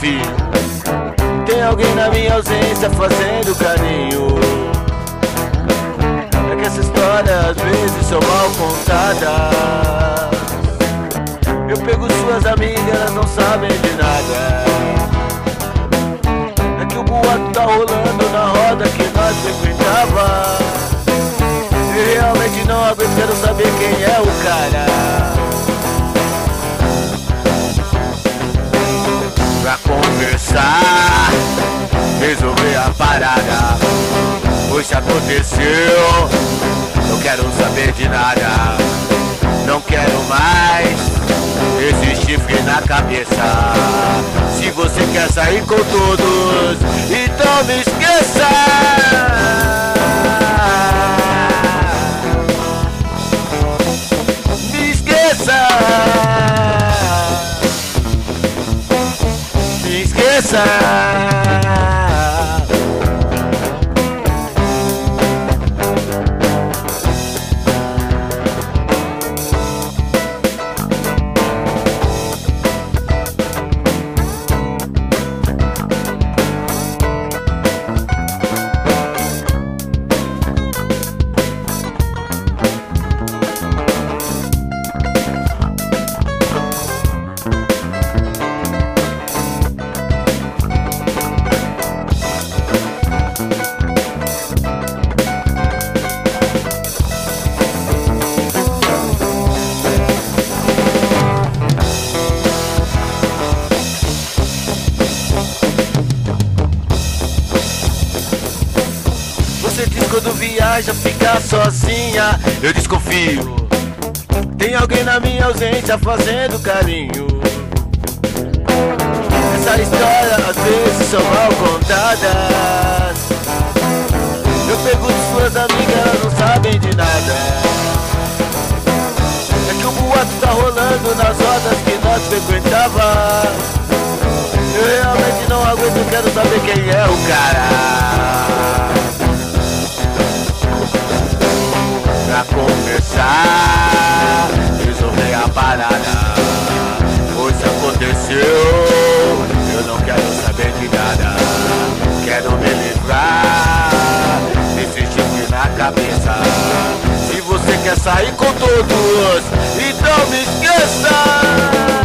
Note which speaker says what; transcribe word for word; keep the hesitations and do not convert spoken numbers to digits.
Speaker 1: desconfio. Tem alguém na minha ausência fazendo carinho. É que essa história às vezes são mal contadas. Eu pego suas amigas, elas não sabem de nada. É que o boato tá rolando na roda que nós frequentava. E realmente não aguento, quero saber quem é o cara. Pra conversar, resolver a parada. Pois se aconteceu, não quero saber de nada. Não quero mais esse chifre na cabeça. Se você quer sair com todos, então me esqueça. Me esqueça. Me esqueça. Você diz quando viaja fica sozinha, eu desconfio. Tem alguém na minha ausência fazendo carinho. Essa história às vezes são mal contadas. Eu pergunto suas amigas, elas não sabem de nada. É que o boato tá rolando nas rodas que nós frequentava. Eu realmente não aguento, quero saber quem é o cara. Pra conversar, resolver a parada. Pois aconteceu, eu não quero saber de nada. Quero me livrar desse chifre na cabeça. Se você quer sair com todos, então me esqueça.